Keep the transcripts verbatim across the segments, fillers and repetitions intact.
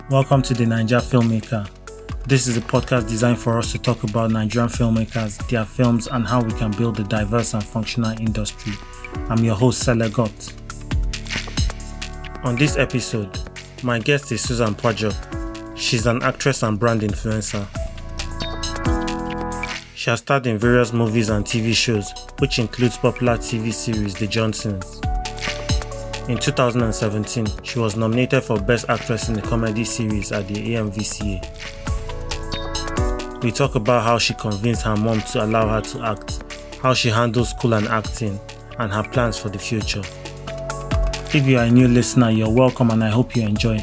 Welcome to the Naija Filmmaker. This is a podcast designed for us to talk about Nigerian filmmakers, their films, and how we can build a diverse and functional industry. I'm your host, Selegot. On this episode, my guest is Susan Pajok. She's an actress and brand influencer. She has starred in various movies and T V shows, which includes popular T V series The Johnsons. In two thousand seventeen, she was nominated for Best Actress in a Comedy Series at the A M V C A. We talk about how she convinced her mom to allow her to act, how she handles school and acting, and her plans for the future. If you are a new listener, you're welcome and I hope you enjoy.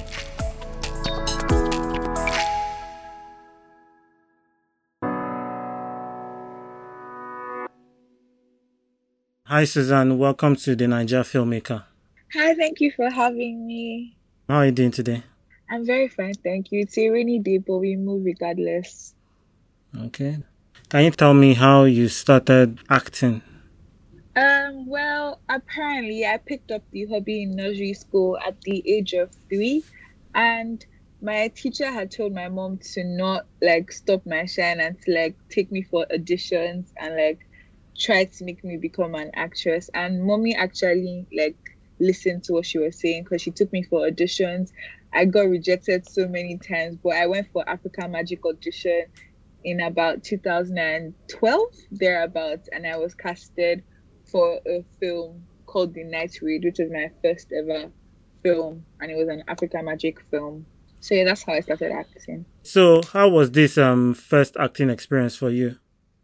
Hi Susan, welcome to the Naija Filmmaker. Hi, thank you for having me. How are you doing today? I'm very fine, thank you. It's a rainy day, but we move regardless. Okay. Can you tell me how you started acting? Um, well, apparently I picked up the hobby in nursery school at the age of three, and my teacher had told my mom to not like stop my shine and to like take me for auditions and like try to make me become an actress. And mommy actually like listened to what she was saying because she took me for auditions. I got rejected so many times, but I went for Africa Magic audition in about two thousand twelve, thereabouts, and I was casted for a film called The Night Raid, which was my first ever film, and it was an Africa Magic film. So yeah, that's how I started acting. So how was this um first acting experience for you?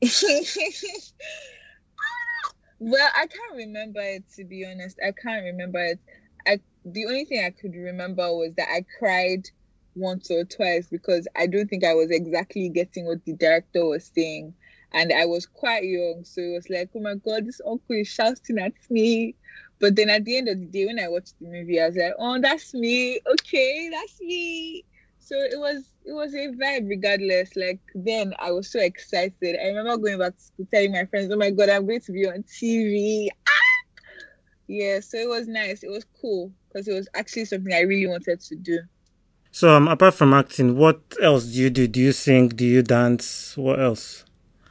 Well, I can't remember it, to be honest. I can't remember it. I the only thing I could remember was that I cried once or twice because I don't think I was exactly getting what the director was saying. And I was quite young, so it was like, oh my God, this uncle is shouting at me. But then at the end of the day, when I watched the movie, I was like, oh, that's me. Okay, that's me. So it was it was a vibe regardless. Like then I was so excited. I remember going back to school telling my friends, oh my God, I'm going to be on T V. Ah! Yeah, so it was nice. It was cool because it was actually something I really wanted to do. So um, apart from acting, what else do you do? Do you sing? Do you dance? What else?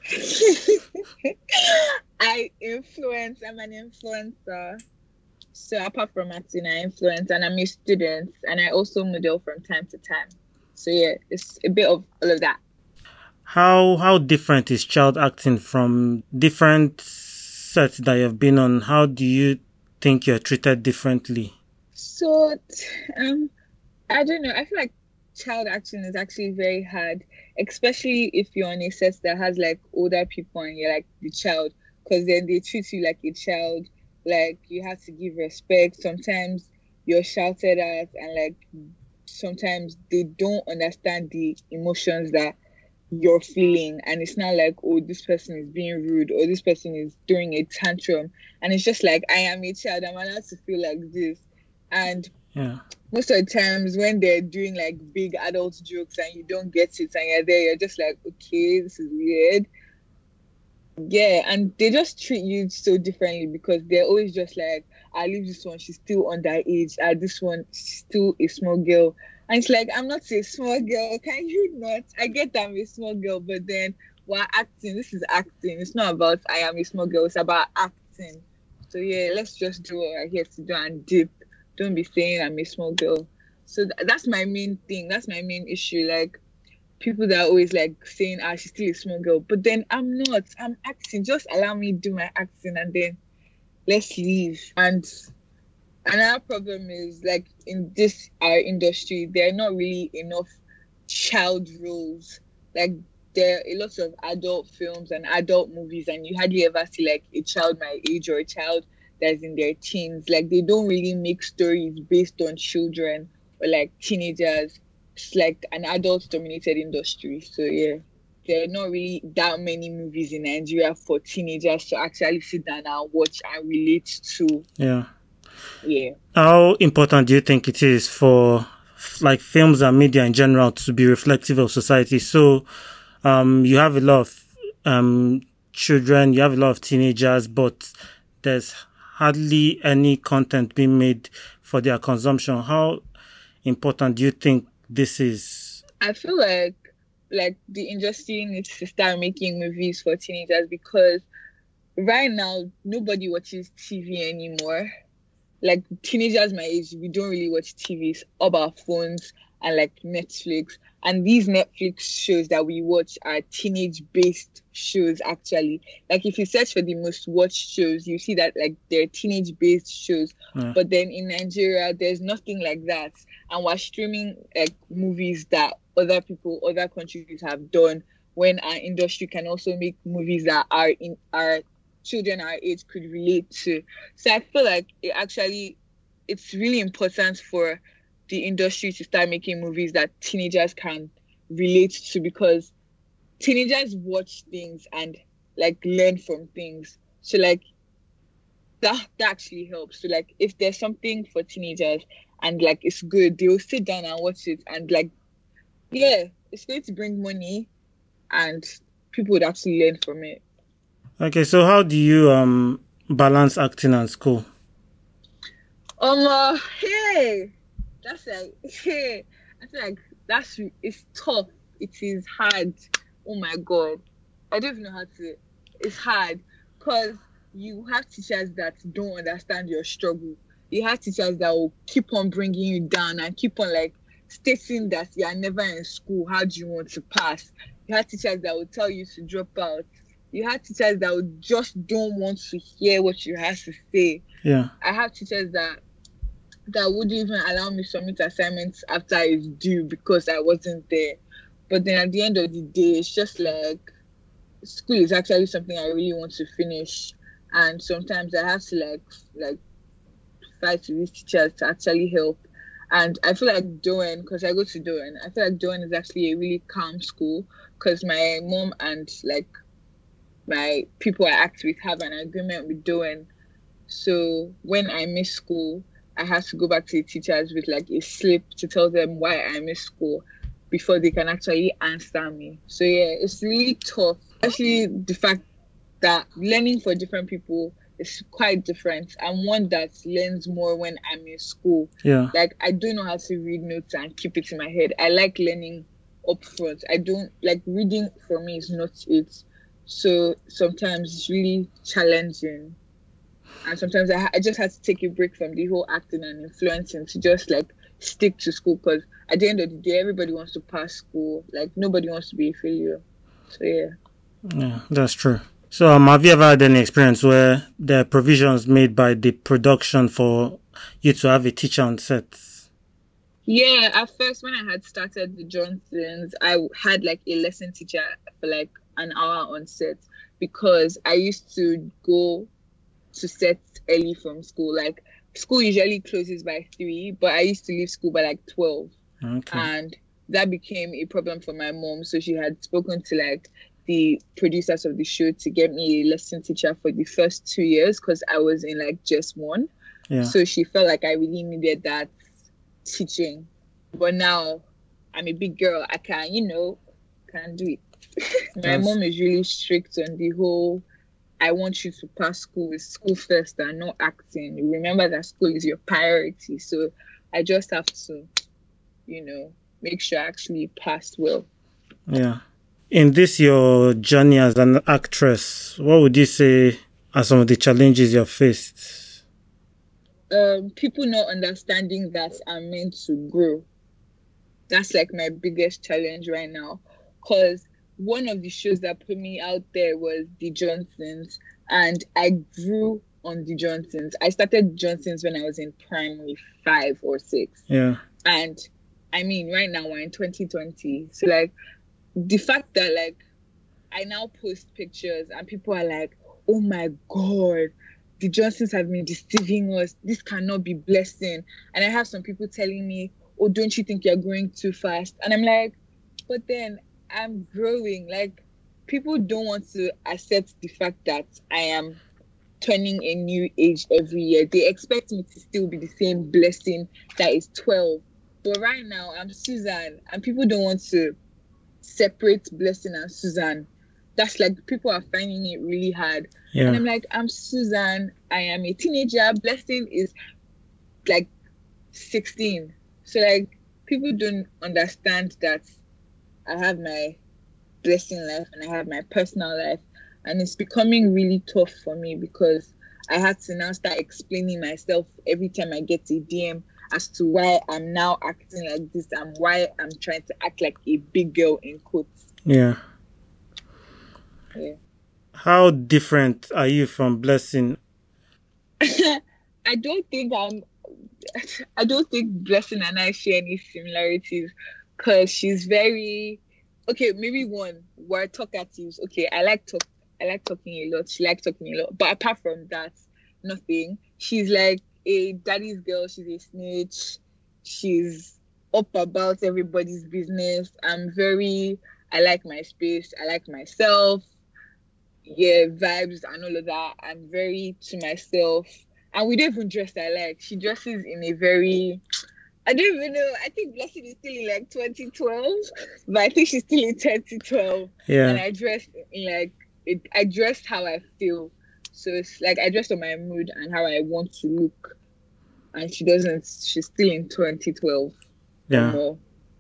I influence. I'm an influencer. So apart from acting, I influence and I'm a student and I also model from time to time. So yeah, it's a bit of all of that. How how different is child acting from different sets that you've been on? How do you think you're treated differently? So um, I don't know. I feel like child acting is actually very hard, especially if you're on a set that has like older people and you're like the child, because then they treat you like a child. Like you have to give respect. Sometimes you're shouted at and like sometimes they don't understand the emotions that you're feeling, and it's not like, oh, this person is being rude or this person is doing a tantrum, and it's just like, I am a child, I'm allowed to feel like this. And yeah, most of the times when they're doing like big adult jokes and you don't get it and you're there, you're just like, okay, this is weird. Yeah, and they just treat you so differently because they're always just like, I leave this one, she's still underage. Ah, this one, she's still a small girl. And it's like, I'm not a small girl. Can you not? I get that I'm a small girl, but then while acting, this is acting. It's not about I am a small girl. It's about acting. So yeah, let's just do what we're here to do and dip. Don't be saying I'm a small girl. So th- that's my main thing. That's my main issue. Like, people that are always like saying, ah, she's still a small girl. But then I'm not. I'm acting. Just allow me to do my acting and then let's leave. And another problem is like in this our industry, there are not really enough child roles. Like there are a lot of adult films and adult movies and you hardly ever see like a child my age or a child that's in their teens. Like they don't really make stories based on children or like teenagers. It's like an adult dominated industry. So yeah, there are not really that many movies in Nigeria for teenagers to actually sit down and watch and relate to. Yeah. Yeah. How important do you think it is for like films and media in general to be reflective of society? So um, you have a lot of um, children, you have a lot of teenagers, but there's hardly any content being made for their consumption. How important do you think this is? I feel like like the industry needs to start making movies for teenagers, because right now nobody watches T V anymore. Like teenagers my age, we don't really watch T V. It's all our phones and like Netflix. And these Netflix shows that we watch are teenage-based shows, actually. Like if you search for the most watched shows, you see that like they're teenage-based shows. Yeah. But then in Nigeria, there's nothing like that. And we're streaming like movies that other people, other countries have done, when our industry can also make movies that are in our children our age could relate to. So I feel like it actually, it's really important for the industry to start making movies that teenagers can relate to, because teenagers watch things and like learn from things. So like that that actually helps. So like if there's something for teenagers and like it's good, they'll sit down and watch it, and like yeah, it's going to bring money and people would actually learn from it. Okay, so how do you um balance acting and school? Um, uh, hey, that's like, hey, I feel like that's, it's tough. It is hard. Oh my God. I don't even know how to, it's hard because you have teachers that don't understand your struggle. You have teachers that will keep on bringing you down and keep on like stating that you are never in school. How do you want to pass? You have teachers that will tell you to drop out. You have teachers that will just don't want to hear what you have to say. Yeah. I have teachers that that wouldn't even allow me submit assignments after it's due because I wasn't there. But then at the end of the day, it's just like school is actually something I really want to finish. And sometimes I have to like like fight with these teachers to actually help. And I feel like Doan, because I go to Doan, I feel like Doan is actually a really calm school, because my mom and like my people I act with have an agreement with Doan. So when I miss school, I have to go back to the teachers with like a slip to tell them why I miss school before they can actually answer me. So yeah, it's really tough. Actually, the fact that learning for different people is quite different. I'm one that learns more when I'm in school. Yeah. Like I don't know how to read notes and keep it in my head. I like learning up front. I don't like reading, for me is not it. So sometimes it's really challenging. And sometimes I, ha- I just had to take a break from the whole acting and influencing to just like stick to school, because at the end of the day, everybody wants to pass school. Like nobody wants to be a failure. So yeah. Yeah, that's true. So um, have you ever had any experience where there are provisions made by the production for you to have a teacher on set? Yeah, at first when I had started the Johnsons, I had like a lesson teacher for like an hour on set, because I used to go to set early from school. Like school usually closes by three, but I used to leave school by like twelve. Okay. And that became a problem for my mom. So she had spoken to like the producers of the show to get me a lesson teacher for the first two years because I was in like just one. Yeah. So she felt like I really needed that teaching. But now I'm a big girl. I can, you know, can do it. My Yes. mom is really strict on the whole, I want you to pass school with school first and not acting. You remember that school is your priority. So I just have to, you know, make sure I actually passed well. Yeah. In this, your journey as an actress, what would you say are some of the challenges you've faced? Um, people not understanding that I'm meant to grow. That's like my biggest challenge right now. Because one of the shows that put me out there was The Johnsons, and I grew on The Johnsons. I started Johnsons when I was in primary five or six. Yeah. And I mean, right now we're in twenty twenty. So like the fact that like I now post pictures and people are like, oh my God, the Johnsons have been deceiving us. This cannot be blessing. And I have some people telling me, oh, don't you think you're growing too fast? And I'm like, but then I'm growing. Like people don't want to accept the fact that I am turning a new age every year. They expect me to still be the same blessing that is twelve. But right now I'm Susan, and people don't want to separate Blessing and Susan. That's like people are finding it really hard. Yeah. And I'm like, I'm Susan. I am a teenager. Blessing is like sixteen. So like people don't understand that I have my blessing life and I have my personal life, and it's becoming really tough for me because I have to now start explaining myself every time I get a D M as to why I'm now acting like this and why I'm trying to act like a big girl in quotes. Yeah. Yeah. How different are you from Blessing? I don't think I'm I don't think Blessing and I share any similarities, because she's very okay, maybe one, we're talkatives. Okay, I like talk I like talking a lot. She likes talking a lot. But apart from that, nothing. She's like a daddy's girl, she's a snitch, she's up about everybody's business. I'm very I like my space, I like myself. Yeah, vibes and all of that. I'm very to myself. And we don't even dress alike. She dresses in a very, I don't even know. I think Blessing is still in like twenty twelve, but I think she's still in twenty twelve. Yeah. And I dress in like, it, I dress how I feel. So it's like I dress on my mood and how I want to look. And she doesn't, she's still in twenty twelve. Yeah. More.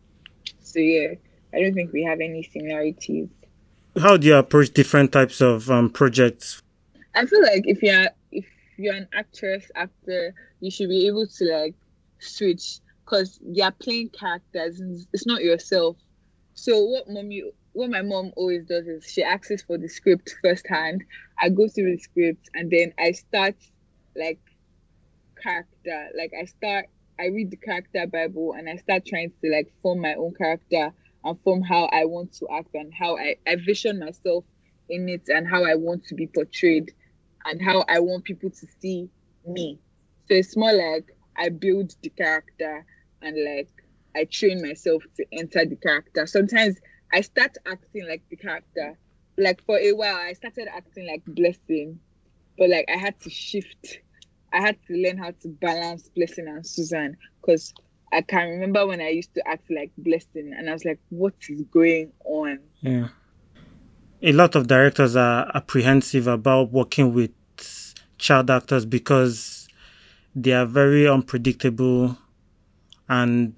So yeah, I don't think we have any similarities. How do you approach different types of um, projects? I feel like if you're if you're an actress, actor, you should be able to like switch, because you're playing characters. It's not yourself. So what mommy, what my mom always does is she asks for the script firsthand. I go through the script and then I start like character. Like I start, I read the character Bible and I start trying to like form my own character and form how I want to act and how I, I vision myself in it and how I want to be portrayed and how I want people to see me. So it's more like I build the character and like I train myself to enter the character. Sometimes I start acting like the character. Like for a while, I started acting like Blessing, but like I had to shift. I had to learn how to balance Blessing and Susan, because I can remember when I used to act like Blessing and I was like, what is going on? Yeah. A lot of directors are apprehensive about working with child actors because they are very unpredictable, and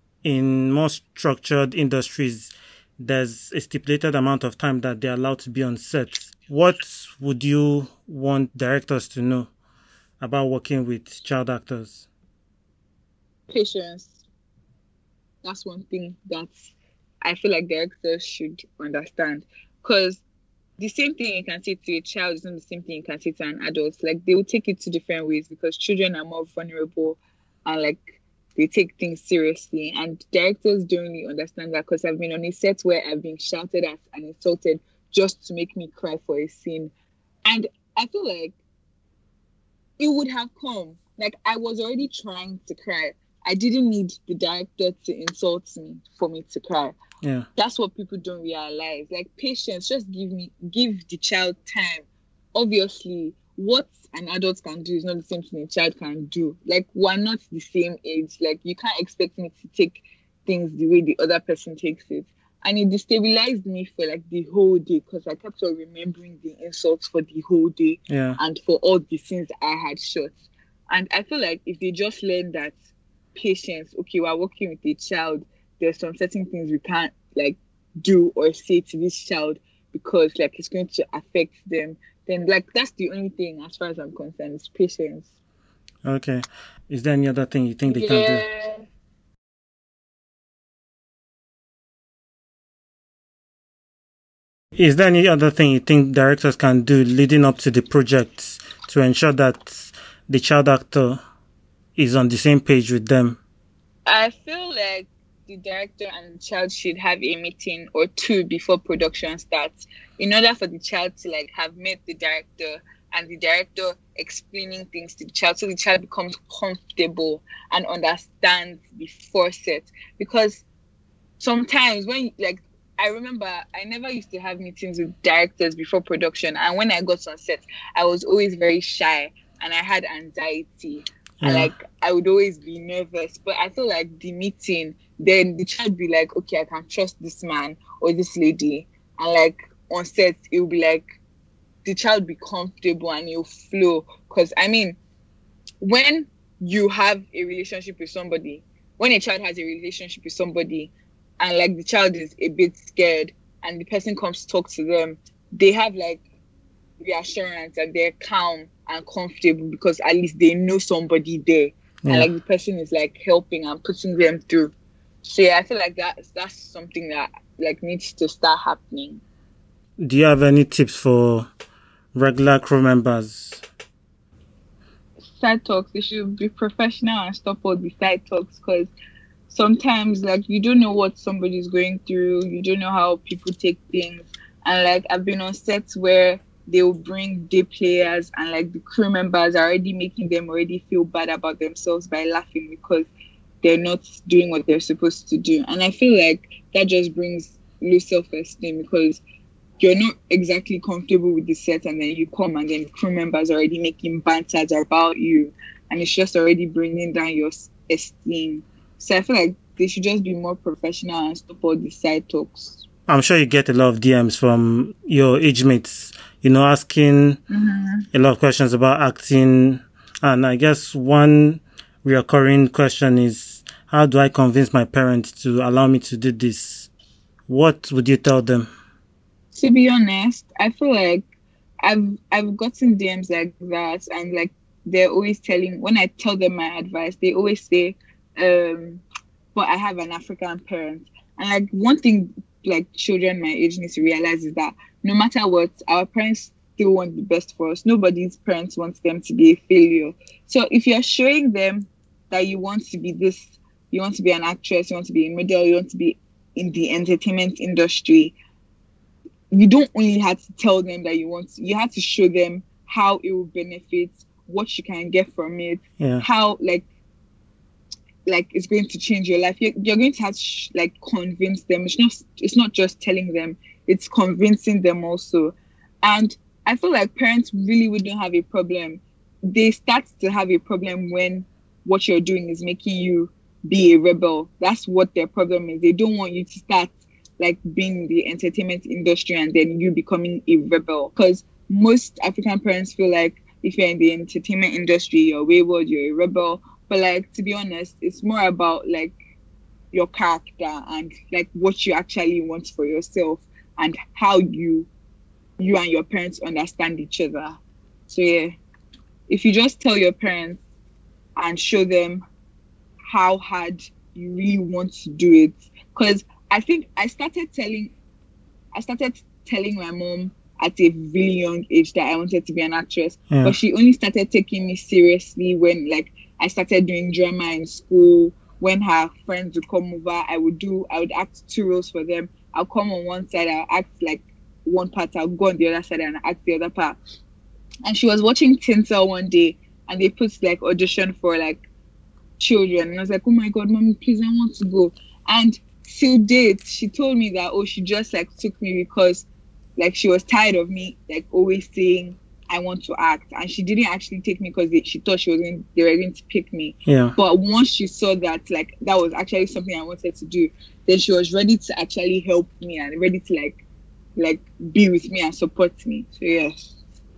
in more structured industries, there's a stipulated amount of time that they're allowed to be on set. What would you want directors to know about working with child actors? Patience. That's one thing that I feel like directors should understand, because the same thing you can say to a child is not the same thing you can say to an adult. Like they will take it two different ways because children are more vulnerable and like they take things seriously. And directors don't really understand that, because I've been on a set where I've been shouted at and insulted just to make me cry for a scene. And I feel like it would have come. Like I was already trying to cry. I didn't need the director to insult me for me to cry. Yeah. That's what people don't realize. Like patience, just give me give the child time. Obviously, what an adult can do is not the same thing a child can do. Like we're not the same age. Like you can't expect me to take things the way the other person takes it. And it destabilized me for like the whole day, because I kept on remembering the insults for the whole day. Yeah. And for all the scenes I had shot. And I feel like if they just learn that patience, okay, we're working with a child, there's some certain things we can't like do or say to this child because like it's going to affect them, then like that's the only thing as far as I'm concerned is patience. Okay. Is there any other thing you think they yeah. can do? Is there any other thing you think directors can do leading up to the project to ensure that the child actor is on the same page with them? I feel like the director and the child should have a meeting or two before production starts, in order for the child to like have met the director and the director explaining things to the child, so the child becomes comfortable and understands before set. Because sometimes when like I remember I never used to have meetings with directors before production, and when I got on set I was always very shy and I had anxiety. Yeah. And like I would always be nervous, but I feel like the meeting, then the child be like, okay, I can trust this man or this lady, and like on set it will be like the child be comfortable and it'll flow. Because I mean, when you have a relationship with somebody, when a child has a relationship with somebody and like the child is a bit scared and the person comes to talk to them, they have like reassurance and they're calm and comfortable because at least they know somebody there. Yeah. And like the person is like helping and putting them through. So yeah, I feel like that that's something that like needs to start happening. Do you have any tips for regular crew members? Side talks, they should be professional and stop all the side talks, because sometimes like you don't know what somebody's going through, you don't know how people take things. And like I've been on sets where they will bring day players and like the crew members are already making them already feel bad about themselves by laughing because they're not doing what they're supposed to do. And I feel like that just brings low self-esteem, because you're not exactly comfortable with the set and then you come and then the crew members are already making banters about you and it's just already bringing down your esteem. So I feel like they should just be more professional and stop all the side talks. I'm sure you get a lot of D Ms from your age mates, you know, asking mm-hmm. a lot of questions about acting. And I guess one recurring question is, how do I convince my parents to allow me to do this? What would you tell them? To be honest, I feel like I've I've gotten D Ms like that, and like they're always telling, when I tell them my advice, they always say, um, but I have an African parent. And like one thing like children my age need to realize is that no matter what, our parents still want the best for us. Nobody's parents wants them to be a failure. So if you're showing them that you want to be this, you want to be an actress, you want to be a model, you want to be in the entertainment industry, you don't only have to tell them that you want to, you have to show them how it will benefit, what you can get from it, yeah. how like like it's going to change your life. You're, you're going to have to sh- like convince them. It's not it's not just telling them, it's convincing them also. And I feel like parents really wouldn't have a problem. They start to have a problem when what you're doing is making you be a rebel. That's what their problem is. They don't want you to start like being in the entertainment industry and then you becoming a rebel. Because most African parents feel like if you're in the entertainment industry, you're wayward, you're a rebel. But like, to be honest, it's more about like your character and like what you actually want for yourself and how you you and your parents understand each other. So yeah, if you just tell your parents and show them how hard you really want to do it, because I think I started telling I started telling my mom at a really young age that I wanted to be an actress, yeah. but she only started taking me seriously when like I started doing drama in school. When her friends would come over, I would do, I would act two roles for them. I'll come on one side, I'll act like one part, I'll go on the other side and act the other part. And she was watching Tinsel one day and they put like audition for like children. And I was like, oh my God, mommy, please, I want to go. And till date, she told me that, oh, she just like took me because like she was tired of me like always saying, I want to act, and she didn't actually take me because she thought she was going, they were going to pick me. Yeah. But once she saw that like that was actually something I wanted to do, then she was ready to actually help me and ready to like like be with me and support me. So yes.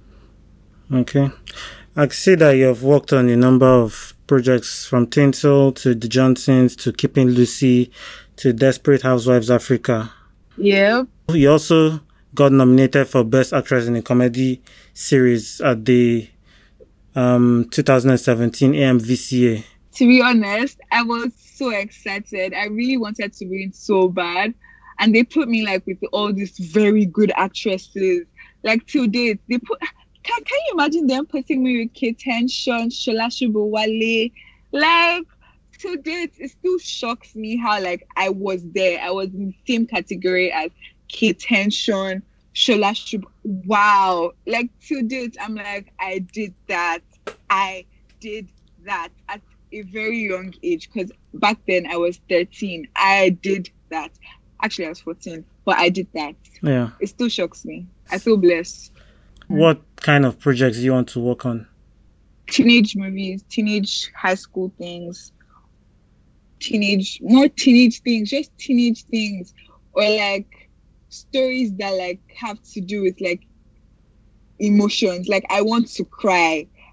Okay, I can see that you have worked on a number of projects, from Tinsel to The Johnsons to Keeping Lucy to Desperate Housewives Africa. Yeah. You also got nominated for Best Actress in a Comedy Series at the um, two thousand seventeen A M V C A. To be honest, I was so excited. I really wanted to win so bad. And they put me like with all these very good actresses. Like till date, they put... Can, can you imagine them putting me with Kate Henshaw, Shola Shobowale? Like, till date, it still shocks me how like I was there. I was in the same category as Kate Henshaw, Shola Shub. Wow. Like to date, I'm like, I did that. I did that at a very young age, because back then I was thirteen. I did that. Actually, I was fourteen, but I did that. Yeah. It still shocks me. I feel blessed. What kind of projects do you want to work on? Teenage movies, teenage high school things, teenage, more teenage things, just teenage things, or like stories that like have to do with like emotions. Like I want to cry.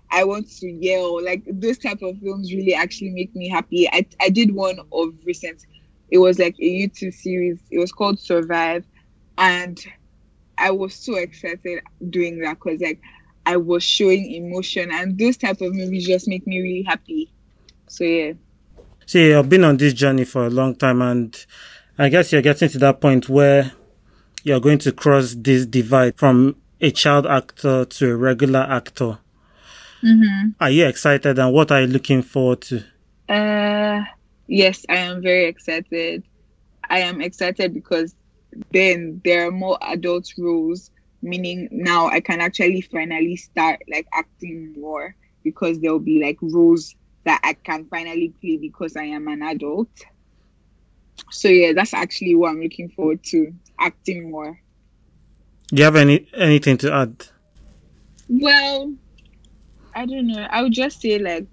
I want to yell. Like those type of films really actually make me happy. I I did one of recent. It was like a YouTube series. It was called Survive, and I was so excited doing that because like I was showing emotion, and those type of movies just make me really happy. So yeah. See, I've been on this journey for a long time, and I guess you're getting to that point where you're going to cross this divide from a child actor to a regular actor. Mm-hmm. Are you excited, and what are you looking forward to? Uh, yes, I am very excited. I am excited because then there are more adult roles, meaning now I can actually finally start like acting more because there'll be like roles that I can finally play because I am an adult. So yeah, that's actually what I'm looking forward to, acting more. Do you have any anything to add? Well, I don't know. I would just say like,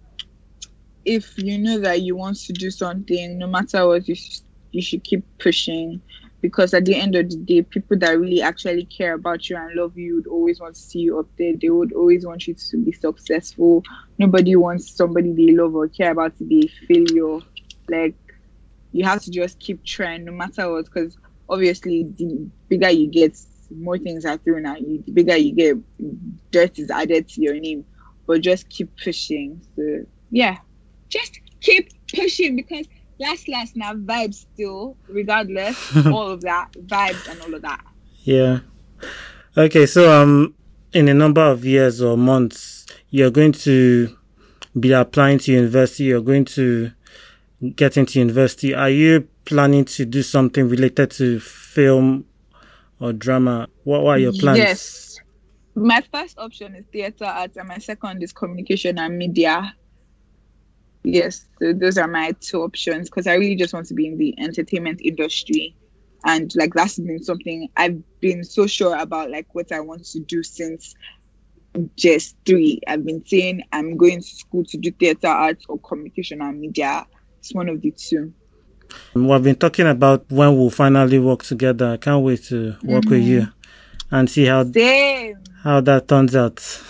if you know that you want to do something, no matter what, you sh- you should keep pushing, because at the end of the day, people that really actually care about you and love you would always want to see you up there. They would always want you to be successful. Nobody wants somebody they love or care about to be a failure. Like, you have to just keep trying no matter what, because obviously the bigger you get, more things are thrown at you. The bigger you get, dirt is added to your name. But just keep pushing. So yeah, just keep pushing, because last last now vibes still, regardless, all of that vibes and all of that. Yeah. Okay, so um, in a number of years or months, you're going to be applying to university. You're going to get into university. Are you planning to do something related to film or drama? What, what are your plans? Yes. My first option is theatre arts, and my second is communication and media. Yes, so those are my two options, because I really just want to be in the entertainment industry. And like that's been something I've been so sure about, like what I want to do since just three. I've been saying I'm going to school to do theatre arts or communication and media. It's one of the two. We've been talking about when we'll finally work together. I can't wait to work mm-hmm. with you and see how Same. how that turns out.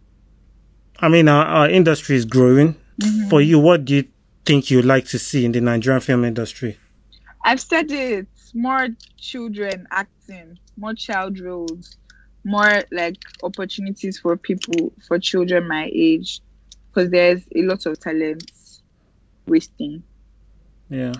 I mean, our, our industry is growing. Mm-hmm. For you, what do you think you'd like to see in the Nigerian film industry? I've said it. More children acting, more child roles, more like opportunities for people, for children my age, because there's a lot of talent wasting. Yeah.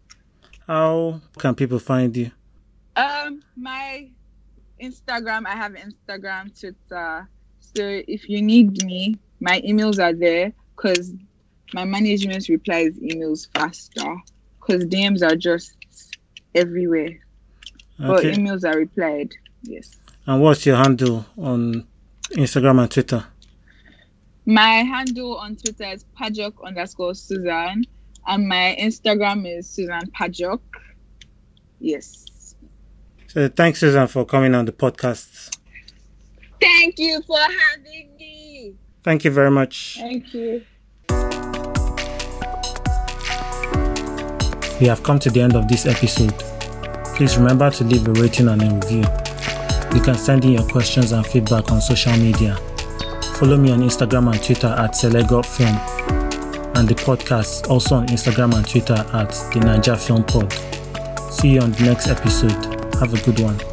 How can people find you? Um, my Instagram, I have Instagram, Twitter. So if you need me, my emails are there, because my management replies emails faster, because D Ms are just everywhere. Okay. But emails are replied, yes. And what's your handle on Instagram and Twitter? My handle on Twitter is Pajok underscore Susan, and my Instagram is Susan Pajok. Yes. So thanks, Susan, for coming on the podcast. Thank you for having me. Thank you very much. Thank you. We have come to the end of this episode. Please remember to leave a rating and a review. You can send in your questions and feedback on social media. Follow me on Instagram and Twitter at Selego Film, and the podcast also on Instagram and Twitter at the Naija Film Pod. See you on the next episode. Have a good one.